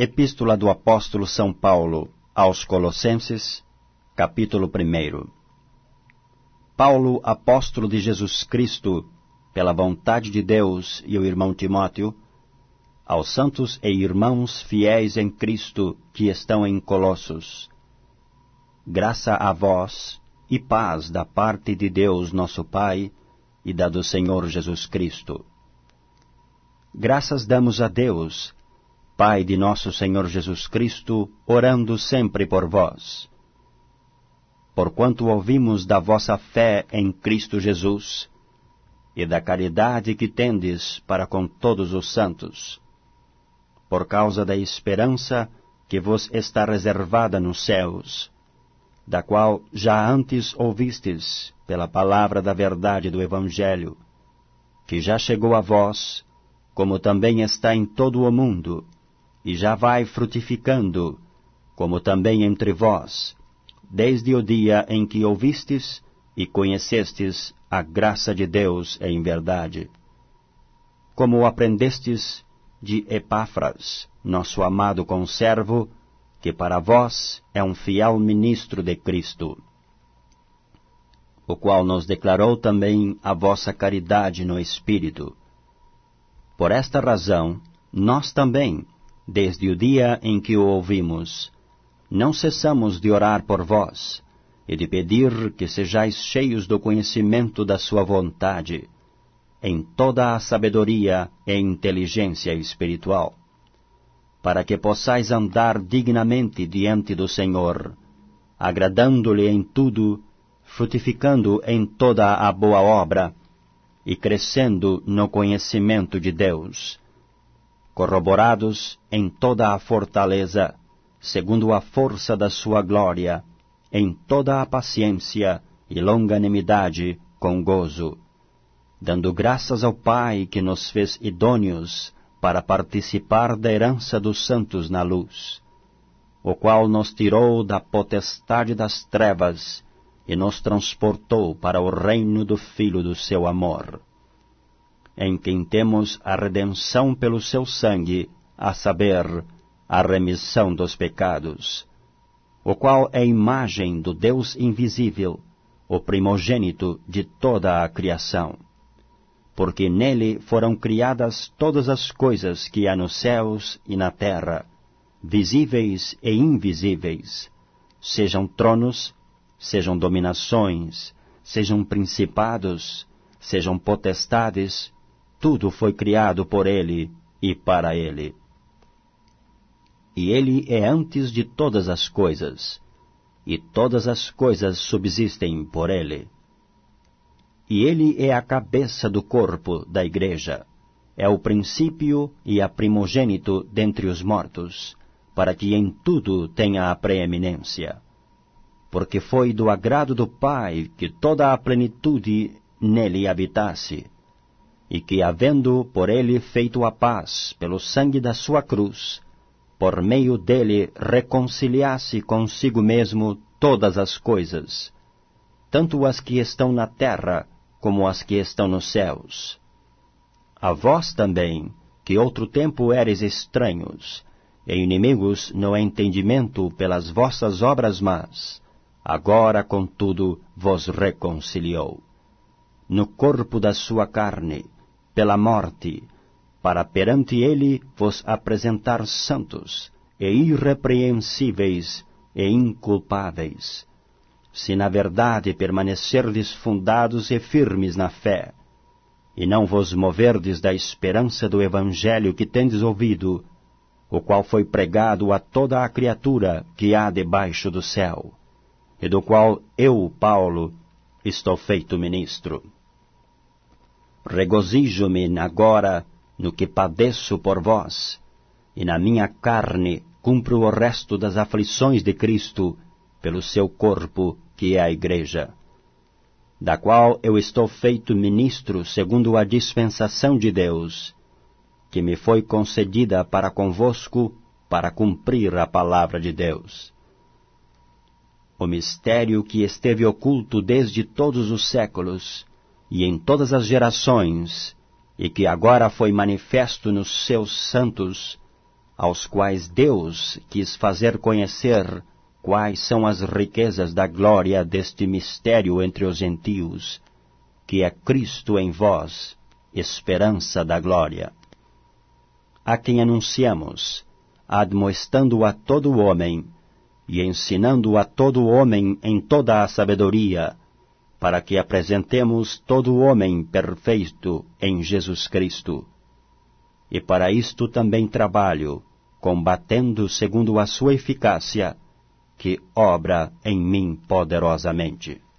Epístola do Apóstolo São Paulo aos Colossenses, capítulo 1. Paulo, apóstolo de Jesus Cristo, pela vontade de Deus, e o irmão Timóteo, aos santos e irmãos fiéis em Cristo que estão em Colossos. Graça a vós e paz da parte de Deus nosso Pai e da do Senhor Jesus Cristo. Graças damos a Deus, Pai de nosso Senhor Jesus Cristo, orando sempre por vós. Porquanto ouvimos da vossa fé em Cristo Jesus e da caridade que tendes para com todos os santos, por causa da esperança que vos está reservada nos céus, da qual já antes ouvistes pela palavra da verdade do Evangelho, que já chegou a vós, como também está em todo o mundo, e já vai frutificando, como também entre vós, desde o dia em que ouvistes e conhecestes a graça de Deus em verdade. Como aprendestes de Epáfras, nosso amado conservo, que para vós é um fiel ministro de Cristo, o qual nos declarou também a vossa caridade no Espírito. Por esta razão, nós também, desde o dia em que o ouvimos, não cessamos de orar por vós e de pedir que sejais cheios do conhecimento da sua vontade, em toda a sabedoria e inteligência espiritual, para que possais andar dignamente diante do Senhor, agradando-lhe em tudo, frutificando em toda a boa obra e crescendo no conhecimento de Deus, corroborados em toda a fortaleza, segundo a força da sua glória, em toda a paciência e longanimidade com gozo, dando graças ao Pai que nos fez idôneos para participar da herança dos santos na luz, o qual nos tirou da potestade das trevas e nos transportou para o reino do Filho do seu amor, em quem temos a redenção pelo seu sangue, a saber, a remissão dos pecados, o qual é a imagem do Deus invisível, o primogênito de toda a criação. Porque nele foram criadas todas as coisas que há nos céus e na terra, visíveis e invisíveis, sejam tronos, sejam dominações, sejam principados, sejam potestades, tudo foi criado por ele e para ele. E ele é antes de todas as coisas, e todas as coisas subsistem por ele. E ele é a cabeça do corpo da igreja, é o princípio e a primogênito dentre os mortos, para que em tudo tenha a preeminência. Porque foi do agrado do Pai que toda a plenitude nele habitasse, e que, havendo por ele feito a paz pelo sangue da sua cruz, por meio dele reconciliasse consigo mesmo todas as coisas, tanto as que estão na terra como as que estão nos céus. A vós também, que outro tempo éreis estranhos, e inimigos no entendimento pelas vossas obras más, agora, contudo, vos reconciliou, no corpo da sua carne, pela morte, para perante ele vos apresentar santos, e irrepreensíveis e inculpáveis, se na verdade permanecerdes fundados e firmes na fé, e não vos moverdes da esperança do Evangelho que tendes ouvido, o qual foi pregado a toda a criatura que há debaixo do céu, e do qual eu, Paulo, estou feito ministro. Regozijo-me agora no que padeço por vós, e na minha carne cumpro o resto das aflições de Cristo pelo seu corpo, que é a Igreja, da qual eu estou feito ministro segundo a dispensação de Deus, que me foi concedida para convosco, para cumprir a palavra de Deus. O mistério que esteve oculto desde todos os séculos, e em todas as gerações, e que agora foi manifesto nos seus santos, aos quais Deus quis fazer conhecer quais são as riquezas da glória deste mistério entre os gentios, que é Cristo em vós, esperança da glória. A quem anunciamos, admoestando a todo homem, e ensinando a todo homem em toda a sabedoria, para que apresentemos todo homem perfeito em Jesus Cristo. E para isto também trabalho, combatendo segundo a sua eficácia, que obra em mim poderosamente.